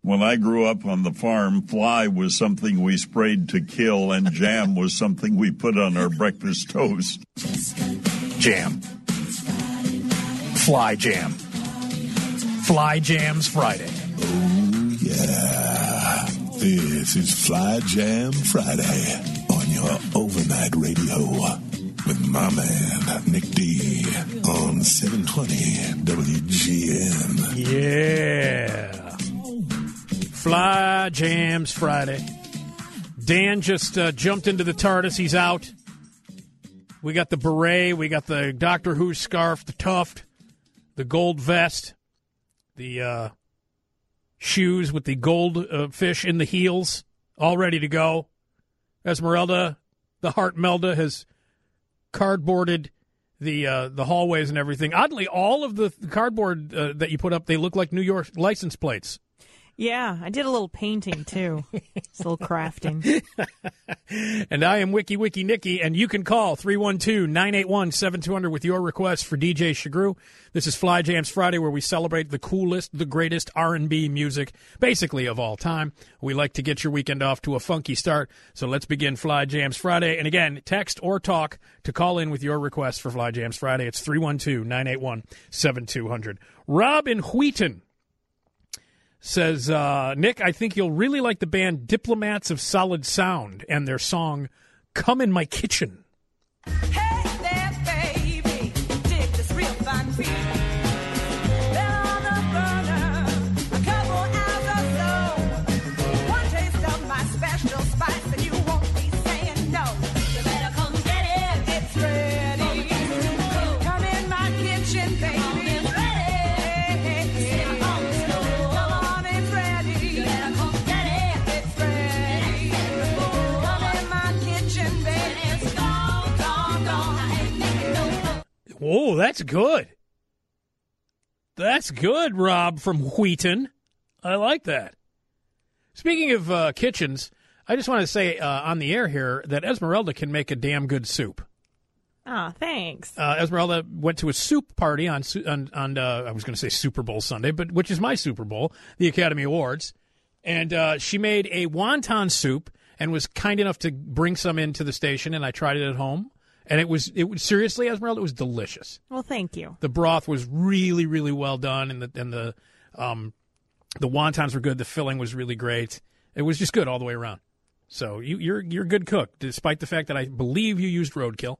When I grew up on the farm, fly was something we sprayed to kill, and jam was something we put on our breakfast toast. Jam. Fly jam. Fly Jams Friday. Oh, yeah. This is Fly Jam Friday on your overnight radio with my man, Nick D, on 720 WGN. Yeah. Fly Jams Friday. Dan just jumped into the TARDIS. He's out. We got the beret. We got the Doctor Who scarf, the tuft, the gold vest, the shoes with the gold fish in the heels, all ready to go. Esmeralda, the Heart Melda, has cardboarded the hallways and everything. Oddly, all of the cardboard that you put up, they look like New York license plates. Yeah, I did a little painting, too. Just a little crafting. And I am Wiki Nicky, and you can call 312-981-7200 with your request for DJ Shagru. This is Fly Jams Friday, where we celebrate the coolest, the greatest R&B music, basically of all time. We like to get your weekend off to a funky start, so let's begin Fly Jams Friday. And again, text or talk to call in with your request for Fly Jams Friday. It's 312-981-7200. Rob in Wheaton says, Nick, I think you'll really like the band Diplomats of Solid Sound and their song, Come in My Kitchen. Hey there, baby, dig this real fine beat. Been on the burner a couple hours or so. One taste of my special spice and you won't be saying no. You better come get it. It's ready. Come in my kitchen, baby. Oh, that's good. That's good, Rob from Wheaton. I like that. Speaking of kitchens, I just want to say on the air here that Esmeralda can make a damn good soup. Oh, thanks. Esmeralda went to a soup party on I was going to say Super Bowl Sunday, but which is my Super Bowl, the Academy Awards, and she made a wonton soup and was kind enough to bring some into the station, and I tried it at home. And it was seriously, Esmeralda, it was delicious. Well, thank you. The broth was really, really well done, and the wontons were good. The filling was really great. It was just good all the way around. So you're a good cook, despite the fact that I believe you used roadkill.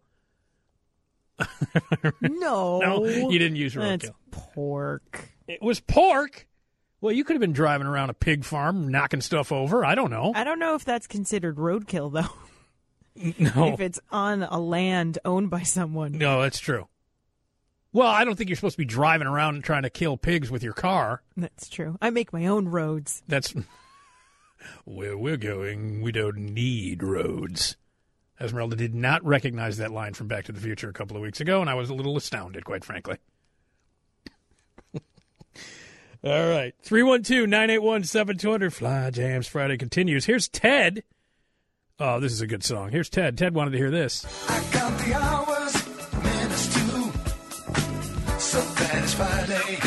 No, you didn't use roadkill. That's pork. It was pork. Well, you could have been driving around a pig farm, knocking stuff over. I don't know. I don't know if that's considered roadkill, though. No. If it's on a land owned by someone. No, that's true. Well, I don't think you're supposed to be driving around and trying to kill pigs with your car. That's true. I make my own roads. That's where we're going. We don't need roads. Esmeralda did not recognize that line from Back to the Future a couple of weeks ago, and I was a little astounded, quite frankly. All right. 312-981-7200. Fly Jams Friday continues. Here's Ted. Oh, this is a good song. Here's Ted. Ted wanted to hear this. I count the hours, minutes too. So glad it's Friday.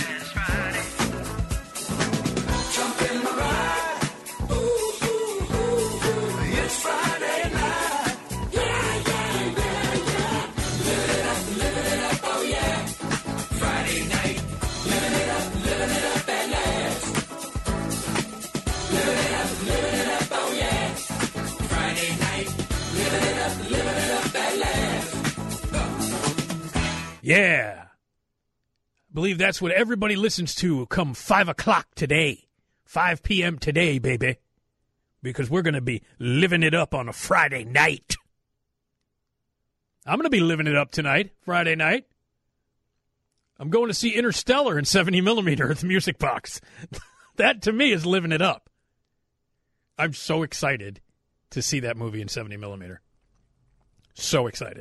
Jump in the ride. Ooh, ooh, ooh, ooh. It's Friday night. Yeah, yeah, yeah, yeah. Living it up, oh yeah. Friday night. Living it up at last. Living it up, oh yeah. Friday night, living it up at last. Yeah. I believe that's what everybody listens to come 5 o'clock today. 5 p.m. today, baby. Because we're going to be living it up on a Friday night. I'm going to be living it up tonight, Friday night. I'm going to see Interstellar in 70 millimeter at the Music Box. That, to me, is living it up. I'm so excited to see that movie in 70 millimeter. So excited.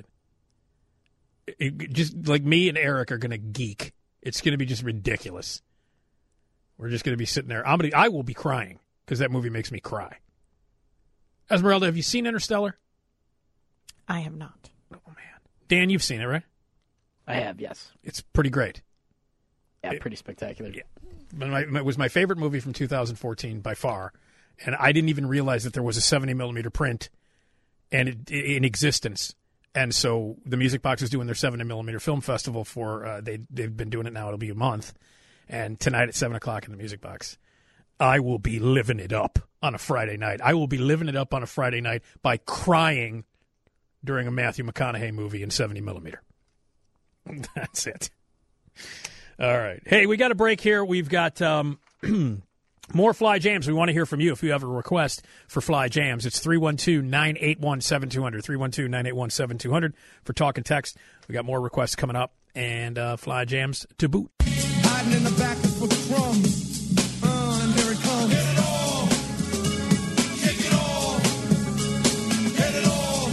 Just like me and Eric are going to geek. It's going to be just ridiculous. We're just going to be sitting there. I will be crying because that movie makes me cry. Esmeralda, have you seen Interstellar? I have not. Oh, man. Dan, you've seen it, right? I have, yes. It's pretty great. Yeah, pretty spectacular. Yeah. It was my favorite movie from 2014 by far, and I didn't even realize that there was a 70 millimeter print and in existence. And so the Music Box is doing their 70 millimeter film festival for they've been doing it now. It'll be a month, and tonight at 7:00 in the Music Box, I will be living it up on a Friday night. I will be living it up on a Friday night by crying during a Matthew McConaughey movie in 70 millimeter. That's it. All right. Hey, we got a break here. We've got more Fly Jams. We want to hear from you if you have a request for Fly Jams. It's 312-981-7200, 312-981-7200 for talk and text. We got more requests coming up, and Fly Jams to boot. Hiding in the back is for crumbs. And here it comes. Get it all. Take it all. Get it all.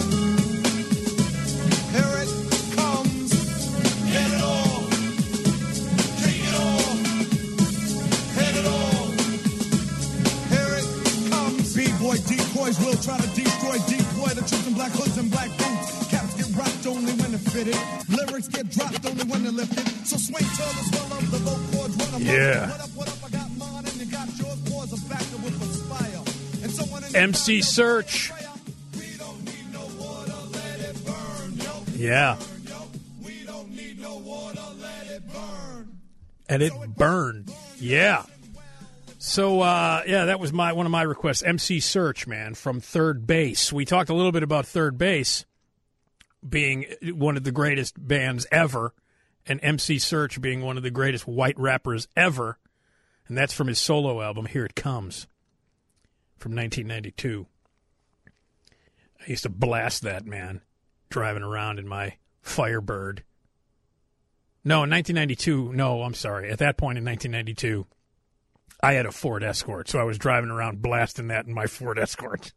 Here it comes. Get it all. Take it all. Get it all. Here it comes. B-boy decoys will try to destroy decoy. The truth in black hoods and black boots. Caps get rocked only when they're fitted. Lyrics get dropped only when they're lifted. So swing till the swell of the vote chords run amok. Yeah. What up, I got mine and you got yours. Pause a factor with a spire. And someone in MC Search. We don't need no water, let it burn, yo. Yeah. We don't need no water, let it burn. And it burned. Yeah. So, that was one of my requests. MC Search, man, from Third Base. We talked a little bit about Third Base being one of the greatest bands ever, and MC Search being one of the greatest white rappers ever, and that's from his solo album, Here It Comes, from 1992. I used to blast that, man, driving around in my Firebird. No, in 1992, no, I'm sorry. At that point in 1992, I had a Ford Escort, so I was driving around blasting that in my Ford Escort.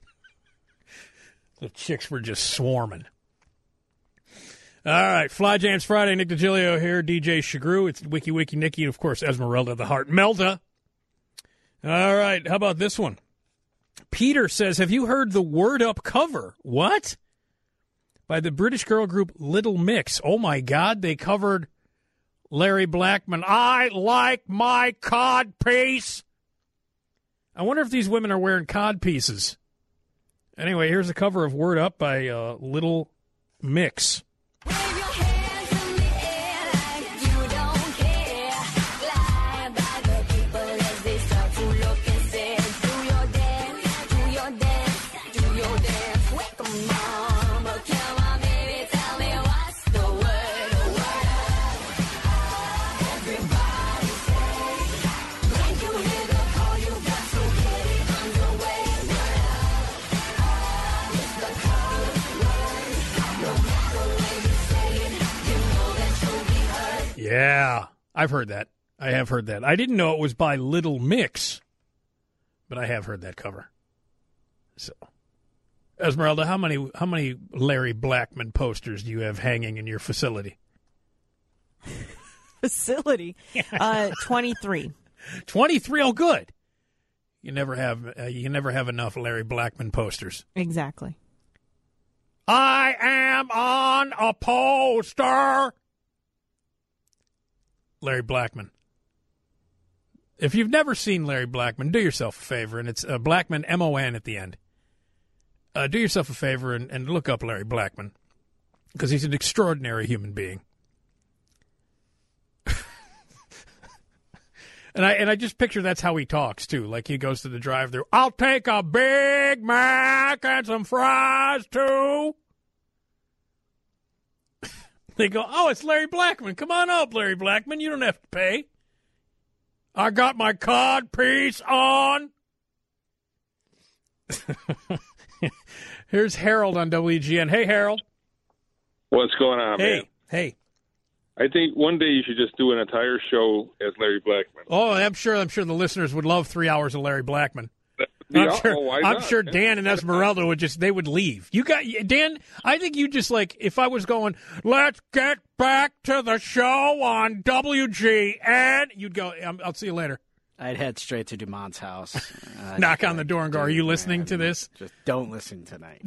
The chicks were just swarming. All right, Fly Jams Friday. Nick DiGilio here, DJ Shagru. It's Wiki Nikki, and, of course, Esmeralda the Heart Melda. All right, how about this one? Peter says, have you heard the Word Up cover? What? By the British girl group Little Mix. Oh, my God, they covered Larry Blackmon. I like my cod piece. I wonder if these women are wearing cod pieces. Anyway, here's a cover of Word Up by Little Mix. Wave your hands in the air like you don't care. Fly by the people as they start to look and say, do your dance, do your dance, do your dance. Wake 'em mama, come on baby, tell me what's the word, Everybody say, when you hear the call, you got to get it underway. It's the call, no matter where you say it, you know that you'll be heard. Yeah, I've heard that. I have heard that. I didn't know it was by Little Mix, but I have heard that cover. So, Esmeralda, how many Larry Blackmon posters do you have hanging in your facility? Facility. 23. 23. Oh, good. You never have enough Larry Blackmon posters. Exactly. I am on a poster. Larry Blackmon. If you've never seen Larry Blackmon, do yourself a favor, and it's Blackmon, M-O-N at the end. Do yourself a favor and look up Larry Blackmon, because he's an extraordinary human being. And I just picture that's how he talks, too. Like he goes to the drive-thru, I'll take a Big Mac and some fries, too. They go, oh, it's Larry Blackmon. Come on up, Larry Blackmon. You don't have to pay. I got my cod piece on. Here's Harold on WGN. Hey, Harold. What's going on, man? Hey. I think one day you should just do an entire show as Larry Blackmon. Oh, I'm sure the listeners would love 3 hours of Larry Blackmon. I'm sure Dan and Esmeralda would leave. You got Dan. I think you just if I was going, let's get back to the show on WGN. You'd go, I'll see you later. I'd head straight to Dumont's house. Knock on the door and go, are you listening to this? Just don't listen tonight.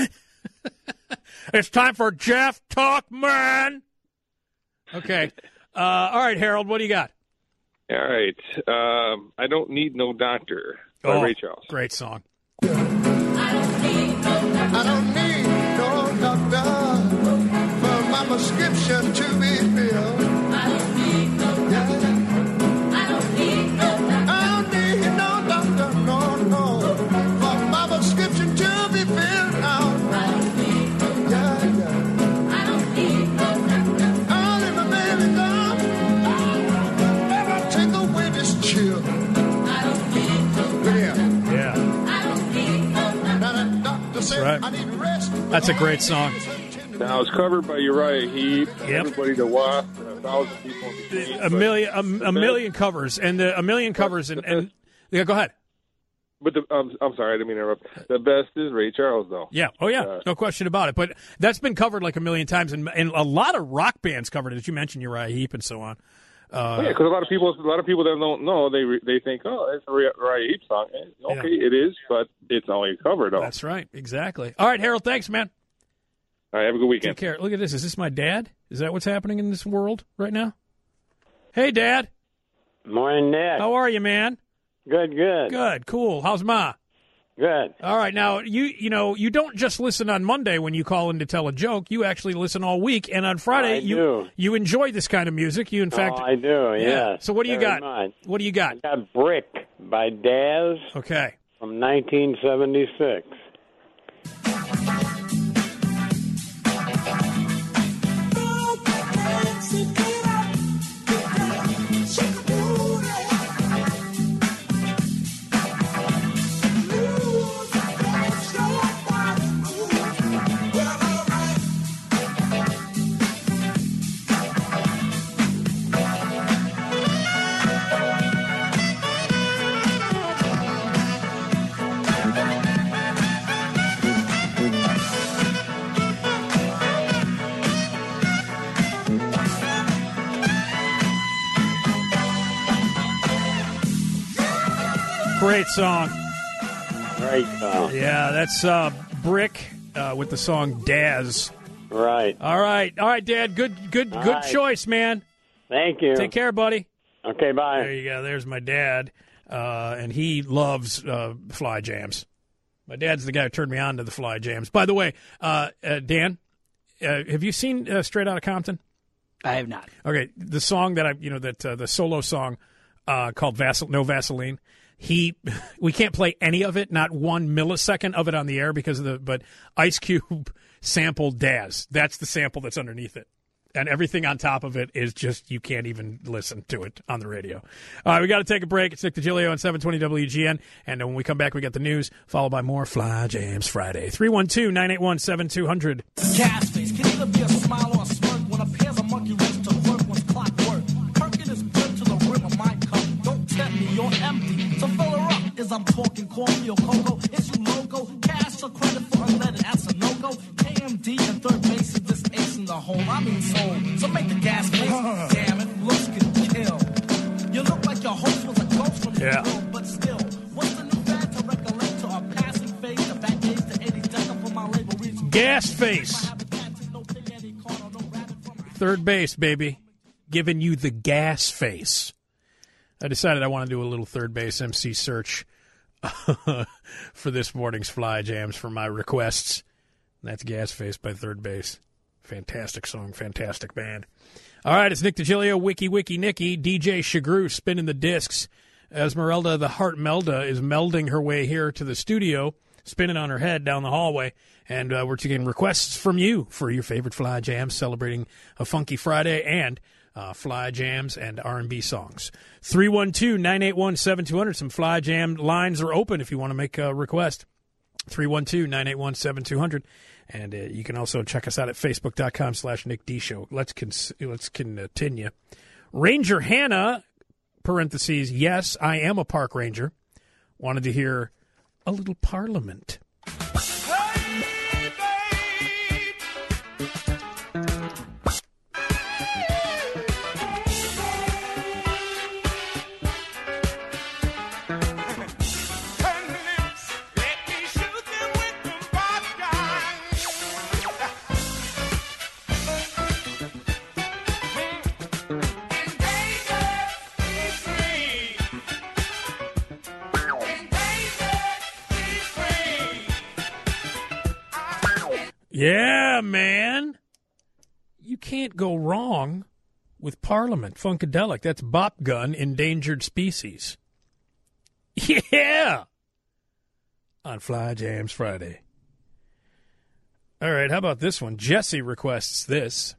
It's time for Jeff Talk, man. Okay. All right, Harold, what do you got? All right. I Don't Need No Doctor by Ray Charles. Great song. I don't need no doctor for my prescription to be filled. I don't need no doctor. I don't need no doctor. I don't need no doctor, no, for my prescription to be filled now. I don't need no doctor. I don't need no doctor. I'll let my baby gone. Never take away this chill. I don't need no doctor. Yeah. I don't need no doctor. Now that doctor said Right. I need rest. That's a great song. Now, it's covered by Uriah Heep, Yep. Everybody the Wasp, and 1,000 people in between. A million covers, and a million covers, and yeah, go ahead. But I'm sorry, I didn't mean to interrupt. The best is Ray Charles, though. Yeah, no question about it. But that's been covered like a million times, and a lot of rock bands covered it. As you mentioned, Uriah Heep and so on. Yeah, because a lot of people that don't know, they think, oh, it's a Uriah Heep song. Okay, it is, but it's only a cover, though. That's right, exactly. All right, Harold, thanks, man. All right, have a good weekend. Take care. Look at this. Is this my dad? Is that what's happening in this world right now? Hey, Dad. Morning, Nick. How are you, man? Good. Good, cool. How's Ma? Good. All right, now you don't just listen on Monday when you call in to tell a joke. You actually listen all week, and on Friday you enjoy this kind of music. You in fact, I do. Yeah. So what do you Very got? much. What do you got? I got Brick by Daz. Okay. From 1976. Great song. Great song. Yeah, that's Brick with the song Daz. Right. All right, Dad. Good right. choice, man. Thank you. Take care, buddy. Okay, bye. There you go. There's my dad, and he loves Fly Jams. My dad's the guy who turned me on to the Fly Jams. By the way, Dan, have you seen Straight Outta Compton? I have not. Okay, the song that the solo song called No Vaseline. We can't play any of it, not 1 millisecond of it on the air because but Ice Cube sampled Daz. That's the sample that's underneath it. And everything on top of it is just, you can't even listen to it on the radio. All right, we got to take a break. It's Nick DiGilio on 720 WGN. And when we come back, we got the news, followed by more Fly Jams Friday. 312-981-7200. Gas face, can either be a smile or a smirk when a pair's a monkey race to work when clockwork. Perkin is good to the rim of my cup. Don't tempt me, you're empty. So fill her up as I'm talking cornmeal cocoa. It's you logo, cash or credit for unleaded, that's a no-go. KMD and third base is this ace in the hole. I mean soul, so make the gas face. Damn it, looks can kill. You look like your host was a ghost from the world, but still. What's the new fad to recollect to our passing phase? The back days to Eddie Decker for my label reason. Gas face. Third base, baby. Giving you the gas face. I decided I want to do a little third base MC search for this morning's Fly Jams for my requests. That's Gas Face by Third Base. Fantastic song, fantastic band. All right, it's Nick DiGilio, Wiki Nicky, DJ Shagru spinning the discs. Esmeralda the Heart Melda is melding her way here to the studio, spinning on her head down the hallway. And we're taking requests from you for your favorite Fly Jams, celebrating a funky Friday and Fly Jams and R&B songs. 312-981-7200. Some Fly Jam lines are open if you want to make a request. 312-981-7200. And you can also check us out at Facebook.com/Nick D Show. Let's continue. Ranger Hannah, parentheses, yes, I am a park ranger. Wanted to hear a little Parliament. Yeah, man. You can't go wrong with Parliament. Funkadelic. That's Bop Gun, Endangered Species. Yeah! On Fly Jams Friday. All right, how about this one? Jesse requests this.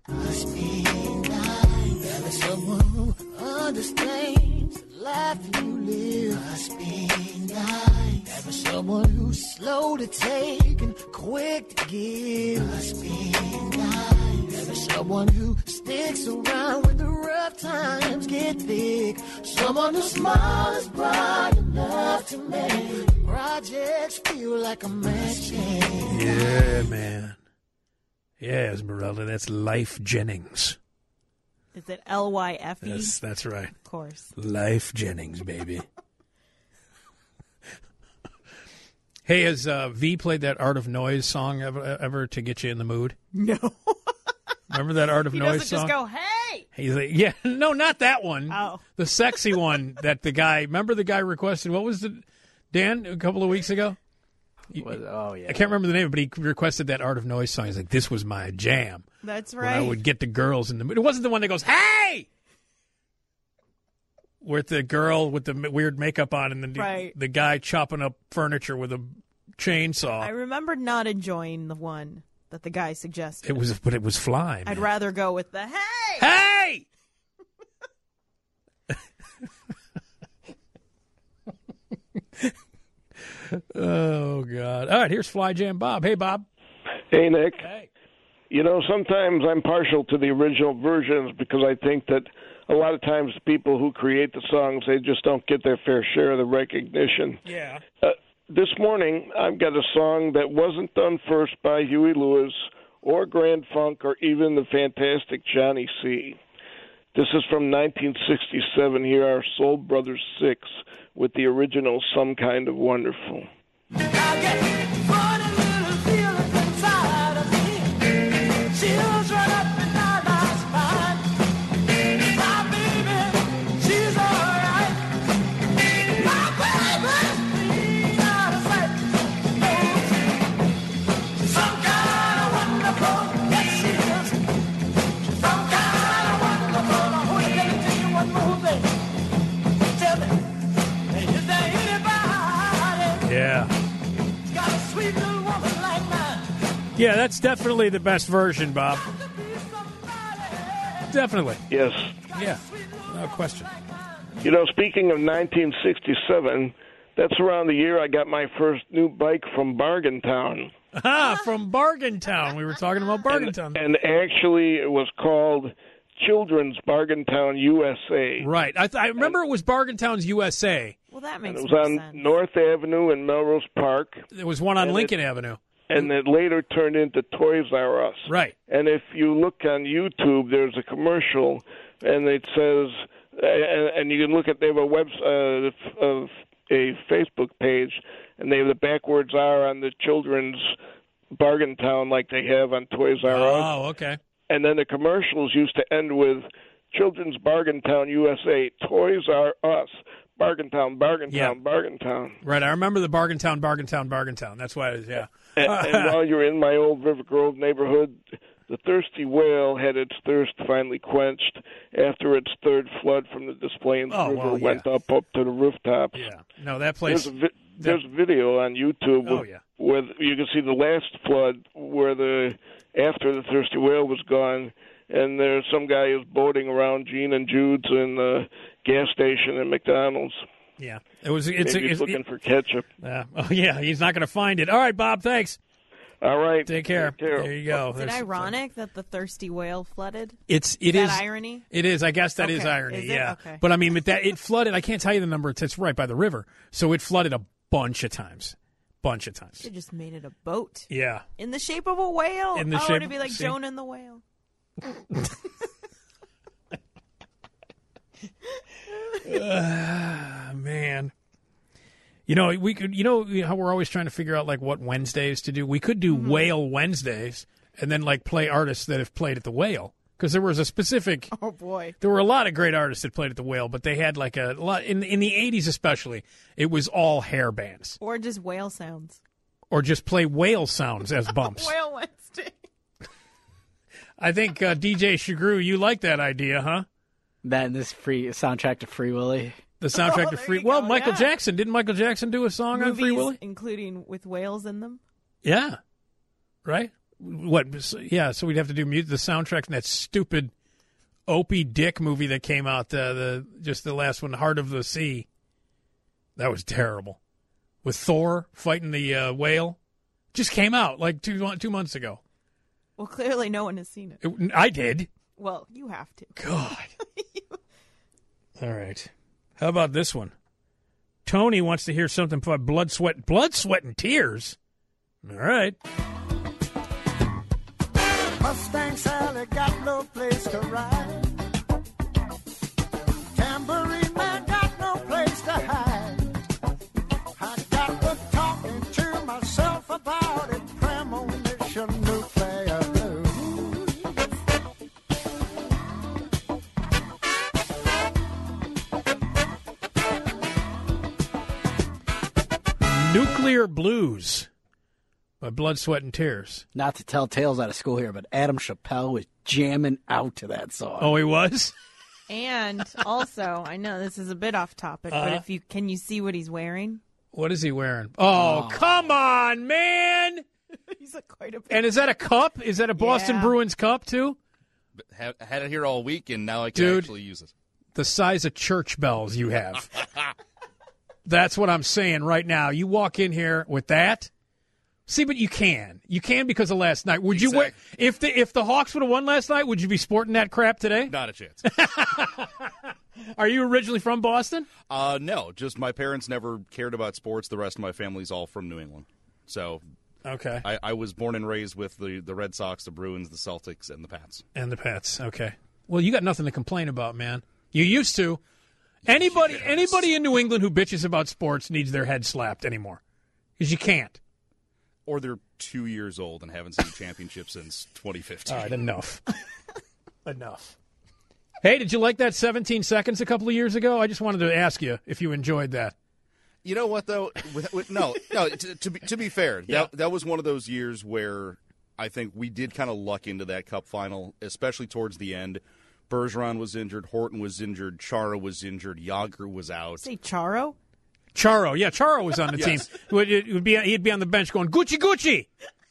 Someone who understands the life you live. Must be nice. Having someone who's slow to take and quick to give. Must be nice. Having someone who sticks around when the rough times get thick. Someone whose smile is bright enough to make projects feel like a match. Yeah, man. Yeah, Esmeralda, that's Life Jennings. Is it L-Y-F-E? Yes, that's right. Of course. Life Jennings, baby. Hey, has V played that Art of Noise song ever to get you in the mood? No. Remember that Art of He Noise doesn't song? just go, hey! He's like, yeah, no, not that one. Oh. The sexy one that the guy, remember the guy requested, what was the, Dan, a couple of weeks ago? Oh, yeah. I can't remember the name, but he requested that Art of Noise song. He's like, this was my jam. That's When right. I would get the girls in the mood. It wasn't the one that goes, hey! With the girl with the weird makeup on and the guy chopping up furniture with a chainsaw. I remember not enjoying the one that the guy suggested. But it was fly. I'd rather go with the hey! Hey! Oh, God. All right, here's Fly Jam Bob. Hey, Bob. Hey, Nick. Hey. You know, sometimes I'm partial to the original versions because I think that a lot of times the people who create the songs, they just don't get their fair share of the recognition. Yeah. This morning, I've got a song that wasn't done first by Huey Lewis or Grand Funk or even the fantastic Johnny C. This is from 1967. Here are Soul Brothers 6 with the original Some Kind of Wonderful. Yeah, that's definitely the best version, Bob. Definitely. Yes. Yeah, no question. You know, speaking of 1967, that's around the year I got my first new bike from Bargain Town. Ah, from Bargain Town. We were talking about Bargain Town. And actually, it was called Children's Bargain Town USA. Right. I remember it was Bargain Town's USA. Well, that makes sense. It was on North Avenue in Melrose Park. There was one on Lincoln Avenue. And it later turned into Toys R Us. Right. And if you look on YouTube, there's a commercial, and it says, and you can look at, they have a Facebook page, and they have the backwards R on the Children's Bargain Town like they have on Toys R Us. Oh, okay. And then the commercials used to end with Children's Bargain Town USA, Toys R Us, Bargain Town, Bargain Town, Bargain Town. Right, I remember the Bargain Town. That's why it is, yeah. And while you're in my old River Grove neighborhood, the Thirsty Whale had its thirst finally quenched after its third flood from the Des Plaines River went up to the rooftops. Yeah, no, that place... There's a video on YouTube where you can see the last flood where after the Thirsty Whale was gone, and there's some guy who's boating around Gene and Jude's in the gas station at McDonald's. Yeah, He's looking for ketchup. Oh yeah, he's not going to find it. All right, Bob. Thanks. All right. Take care. There you go. Is it ironic that the Thirsty Whale flooded? Is that irony? It is. I guess that is irony. Is it? Yeah. Okay. But I mean, it flooded. I can't tell you the number. It's right by the river, so it flooded a bunch of times. They just made it a boat. Yeah. In the shape of a whale. In the shape. shape. It'd be like Jonah and the whale. Man. You know, we could. You know how we're always trying to figure out like what Wednesdays to do. We could do Whale Wednesdays and then like play artists that have played at the Whale, because there was a specific. Oh boy. There were a lot of great artists that played at the Whale, but they had like a lot in the 80s especially. It was all hair bands Or just whale sounds. Or just play whale sounds as bumps. Whale Wednesday. I think DJ Shagru, you like that idea, huh? That and this free soundtrack to Free Willy. The soundtrack to Free. Well, Michael Jackson, didn't Michael Jackson do a song on Free Movies, Willy? including with whales in them. Yeah. Right. What? Yeah. So we'd have to do the soundtrack from that stupid Opie Dick movie that came out. Just the last one, Heart of the Sea. That was terrible. With Thor fighting the whale, just came out like 2 months ago. Well, clearly no one has seen it. I did. Well, you have to. God. All right. How about this one? Tony wants to hear something about blood, sweat, and tears. All right. Mustang Sally got no place to ride. Tambourine man got no place to hide. I got to talking to myself about it. Premonition nuclear blue. Nuclear Blues by Blood, Sweat, and Tears. Not to tell tales out of school here, but Adam Chappelle was jamming out to that song. Oh, he was? And also, I know this is a bit off topic, but can you see what he's wearing? What is he wearing? Oh, come on, man! He's quite a. And is that a cup? Is that a Boston Bruins cup too? Had it here all week, and now I can actually use it. The size of church bells you have. That's what I'm saying right now. You walk in here with that. See, but you can. You can because of last night. Would you wear if the Hawks would have won last night? Would you be sporting that crap today? Not a chance. Are you originally from Boston? No, just my parents never cared about sports. The rest of my family's all from New England. So, okay, I was born and raised with the Red Sox, the Bruins, the Celtics, and the Pats. And the Pats. Okay. Well, you got nothing to complain about, man. You used to. Anybody in New England who bitches about sports needs their head slapped anymore, because you can't. Or they're 2 years old and haven't seen a championship since 2015. All right, enough. Enough. Hey, did you like that 17 seconds a couple of years ago? I just wanted to ask you if you enjoyed that. You know what, though? No. To be fair, that was one of those years where I think we did kind of luck into that Cup final, especially towards the end. Bergeron was injured, Horton was injured, Chara was injured, Yager was out. Say Charo? Charo, yeah, Charo was on the team. He'd be on the bench going, Gucci, Gucci!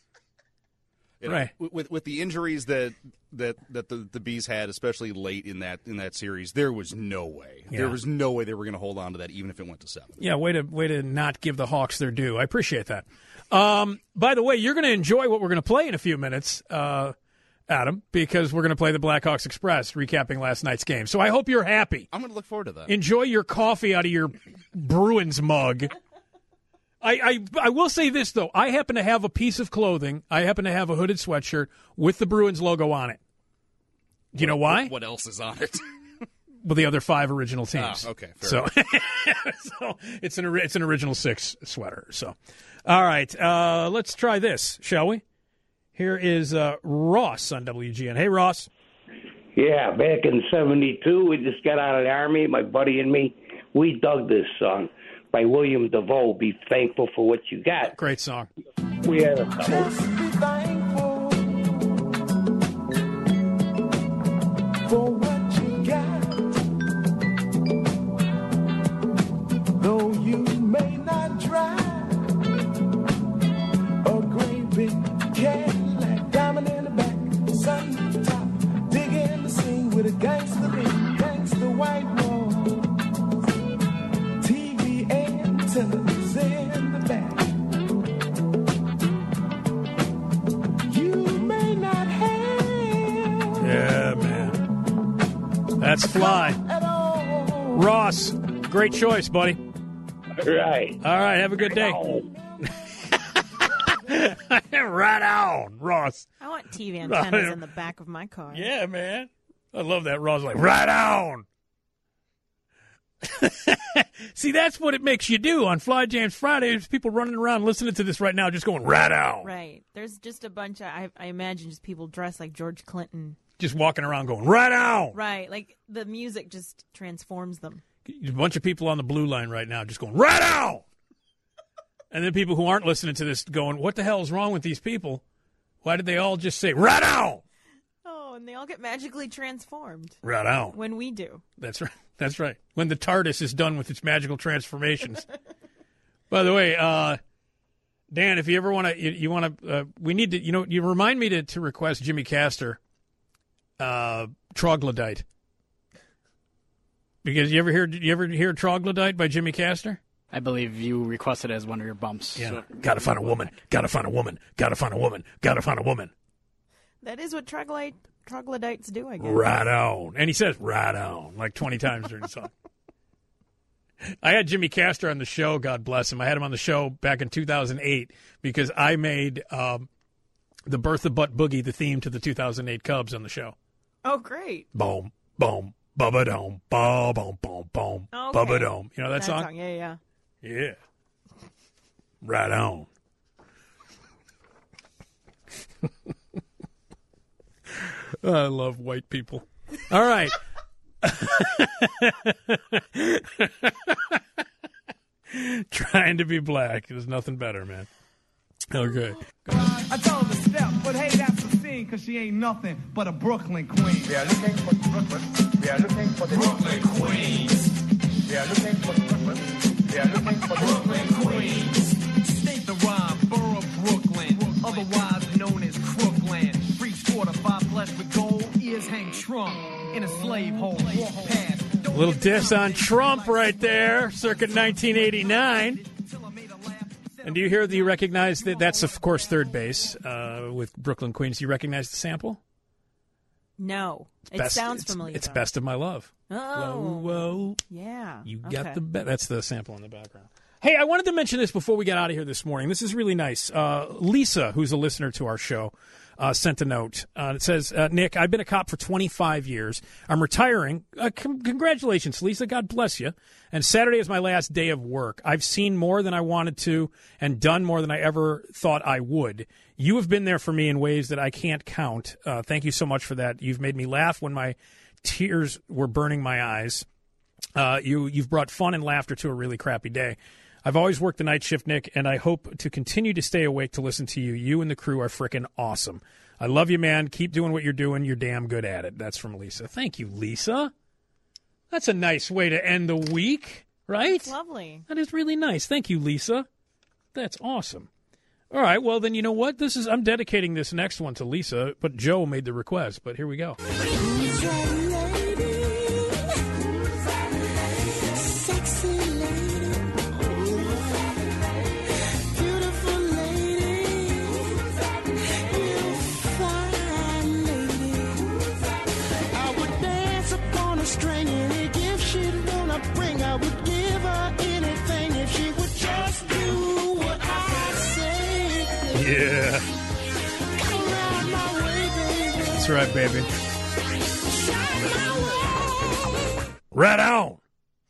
Right. With the injuries that the Bees had, especially late in that series, there was no way. Yeah. There was no way they were going to hold on to that, even if it went to 7. Yeah, way to not give the Hawks their due. I appreciate that. By the way, you're going to enjoy what we're going to play in a few minutes, Adam, because we're going to play the Blackhawks Express, recapping last night's game. So I hope you're happy. I'm going to look forward to that. Enjoy your coffee out of your Bruins mug. I will say this, though. I happen to have a piece of clothing. I happen to have a hooded sweatshirt with the Bruins logo on it. Do you know why? What else is on it? Well, the other 5 original teams. Okay, fair so, so it's an original 6 sweater. So, all right, let's try this, shall we? Here is Ross on WGN. Hey, Ross. Yeah, back in '72, we just got out of the Army, my buddy and me. We dug this song by William DeVoe, Be Thankful for What You Got. Great song. We had a Just be thankful for what you got. Though you may not drive a great big Cadillac, diamond in the back, sun top, digging the scene with a gangster lean, gangster white wall, TV antennas in the back. You may not have Yeah, man. That's Fly. Ross, great choice, buddy. Right. All right, have a good day. Right on, Ross. I want TV antennas in the back of my car. Yeah, man. I love that. Ross like, right on. See, that's what it makes you do on Fly Jams Friday. There's people running around listening to this right now just going, right on. Right. There's just a bunch of, I imagine, just people dressed like George Clinton. Just walking around going, right on. Right. Like the music just transforms them. A bunch of people on the blue line right now just going, right on. And then people who aren't listening to this going, what the hell is wrong with these people? Why did they all just say, right on? Oh, and they all get magically transformed. Right on. When we do. That's right. That's right. When the TARDIS is done with its magical transformations. By the way, Dan, if you ever want to, you want to, we need to, you remind me to request Jimmy Castor, Troglodyte. Because you ever hear Troglodyte by Jimmy Castor? I believe you requested it as one of your bumps. Yeah. So. Gotta find a woman. Gotta find a woman. Gotta find a woman. Gotta find a woman. That is what troglodytes do, I guess. Right on. And he says, right on, like 20 times during the song. I had Jimmy Castor on the show, God bless him. I had him on the show back in 2008 because I made the Bertha Butt Boogie the theme to the 2008 Cubs on the show. Oh, great. Boom, boom, bubba dome, boom, boom, boom, boom, Okay. bubba dome. You know that song? Yeah. Yeah. Right on. I love white people. All right. Trying to be black. There's nothing better, man. Okay. I told her to step, but hey, that's a scene, because she ain't nothing but a Brooklyn queen. We are looking for Brooklyn. We are looking for the Brooklyn Queens. We are looking for Brooklyn. We are looking for Brooklyn Queens. State the rhyme, borough Brooklyn, otherwise known as Crookland. Free sport of 5 flesh with gold, ears hang trunk in a slave hole. Walk past. A little diss on Trump right there, circa 1989. And do you recognize that that's, of course, third base with Brooklyn Queens? Do you recognize the sample? No. It sounds familiar. It's though. Best of My Love. Oh. Whoa, whoa. Yeah. You Okay. got that's the sample in the background. Hey, I wanted to mention this before we get out of here this morning. This is really nice. Lisa, who's a listener to our show, sent a note. It says, Nick, I've been a cop for 25 years. I'm retiring. Congratulations, Lisa. God bless you. And Saturday is my last day of work. I've seen more than I wanted to and done more than I ever thought I would. You have been there for me in ways that I can't count. Thank you so much for that. You've made me laugh when my tears were burning my eyes. You've brought fun and laughter to a really crappy day. I've always worked the night shift, Nick, and I hope to continue to stay awake to listen to you. You and the crew are freaking awesome. I love you, man. Keep doing what you're doing. You're damn good at it. That's from Lisa. Thank you, Lisa. That's a nice way to end the week, right? It's lovely. That is really nice. Thank you, Lisa. That's awesome. All right, well, then you know what? I'm dedicating this next one to Lisa, but Joe made the request. But here we go. Yeah. That's right, baby. Right on.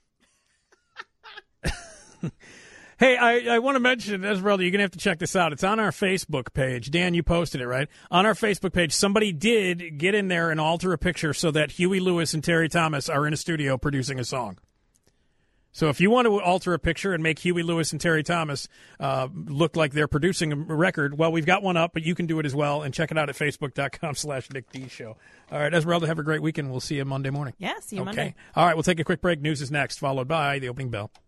Hey, I want to mention, Esmeralda, you're going to have to check this out. It's on our Facebook page. Dan, you posted it, right? On our Facebook page, somebody did get in there and alter a picture so that Huey Lewis and Terry Thomas are in a studio producing a song. So if you want to alter a picture and make Huey Lewis and Terry Thomas look like they're producing a record, well, we've got one up, but you can do it as well. And check it out at Facebook.com/Nick D Show. All right, Esmeralda, have a great weekend. We'll see you Monday morning. Yeah, see you Monday. All right, we'll take a quick break. News is next, followed by the opening bell.